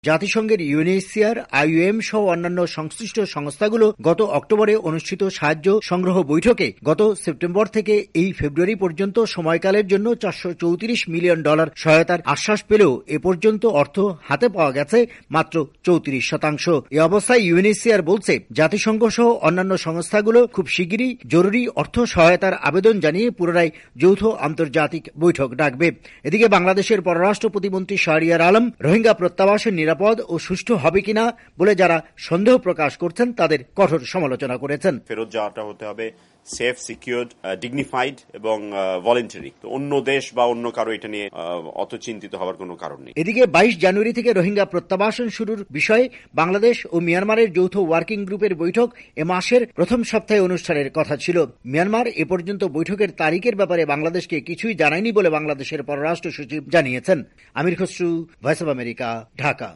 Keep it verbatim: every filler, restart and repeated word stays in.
জাতিসংঘের ইউএনএইচসিআর, আইইউএম সহ অন্যান্য সংশ্লিষ্ট সংস্থাগুলো গত অক্টোবরে অনুষ্ঠিত সাহায্য সংগ্রহ বৈঠকে গত সেপ্টেম্বর থেকে এই ফেব্রুয়ারি পর্যন্ত সময়কালের জন্য চারশো চৌত্রিশ মিলিয়ন ডলার সহায়তার আশ্বাস পেলেও এ পর্যন্ত অর্থ হাতে পাওয়া গেছে মাত্র চৌত্রিশ শতাংশ। এ অবস্থায় ইউএনএইচসিআর বলছে জাতিসংঘ সহ অন্যান্য সংস্থাগুলো খুব শিগগিরই জরুরি অর্থ সহায়তার আবেদন জানিয়ে পুনরায় যৌথ আন্তর্জাতিক বৈঠক ডাকবে। এদিকে বাংলাদেশের পররাষ্ট্র প্রতিমন্ত্রী শাহরিয়ার আলম রোহিঙ্গা প্রত্যাবাসন নিরাপদ ও সুষ্ঠু হবে কিনা বলে যারা সন্দেহ প্রকাশ করছেন তাদের কঠোর সমালোচনা করেছেন। ফেরত যাওয়াটা হতে হবে সেফ, সিকিউরড, ডিগনিফাইড এবং ভলেন্টারি। তো অন্য দেশ বা অন্য কারো এটা নিয়ে অত চিন্তিত হওয়ার কোনো কারণ নেই। এদিকে বাইশ জানুয়ারি থেকে রোহিঙ্গা প্রত্যাবাসন শুরুর বিষয়ে বাংলাদেশ ও মিয়ানমারের যৌথ ওয়ার্কিং গ্রুপের বৈঠক এ মাসের প্রথম সপ্তাহে অনুষ্ঠানের কথা ছিল। মিয়ানমার এ পর্যন্ত বৈঠকের তারিখের ব্যাপারে বাংলাদেশকে কিছুই জানায়নি বলে বাংলাদেশের পররাষ্ট্র সচিব জানিয়েছেন। Amir Khasru, Voice of America, Dhaka.